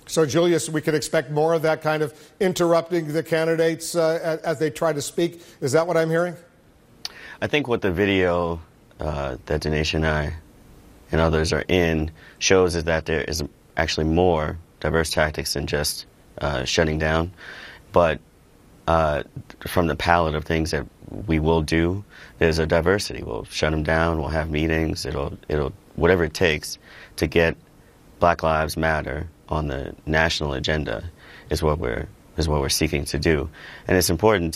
So, Julius, we could expect more of that kind of interrupting the candidates as they try to speak. Is that what I'm hearing? I think what the video that Dinesh and I and others are in shows is that there is actually more diverse tactics than just shutting down. But from the palette of things that we will do, there's a diversity. We'll shut them down. We'll have meetings. It'll whatever it takes to get Black Lives Matter on the national agenda is what we're seeking to do. And it's important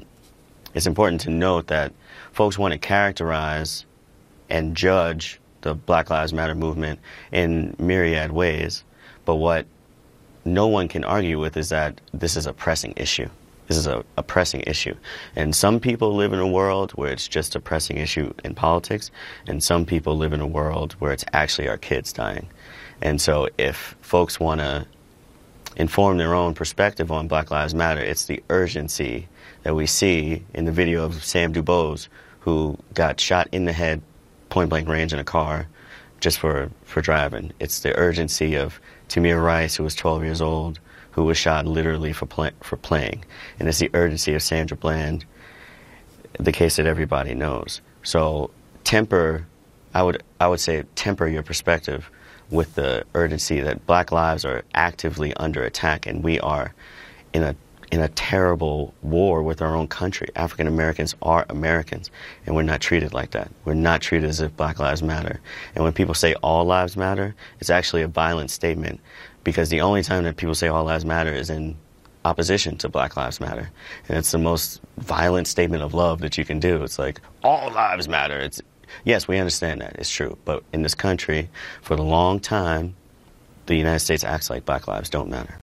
to note that folks want to characterize and judge the Black Lives Matter movement in myriad ways, but what no one can argue with is that this is a pressing issue. This is a pressing issue. And some people live in a world where it's just a pressing issue in politics, and some people live in a world where it's actually our kids dying. And so if folks want to inform their own perspective on Black Lives Matter, it's the urgency that we see in the video of Sam DuBose, who got shot in the head, point-blank range in a car, just for driving. It's the urgency of Tamir Rice, who was 12 years old, who was shot literally for playing. And it's the urgency of Sandra Bland, the case that everybody knows. So I would say temper your perspective with the urgency that Black lives are actively under attack, and we are in a terrible war with our own country. African Americans are Americans, and we're not treated like that. We're not treated as if Black lives matter. And when people say all lives matter, it's actually a violent statement, because the only time that people say all lives matter is in opposition to Black Lives Matter. And it's the most violent statement of love that you can do. It's like, all lives matter. Yes, we understand that. It's true. But in this country, for a long time, the United States acts like Black lives don't matter.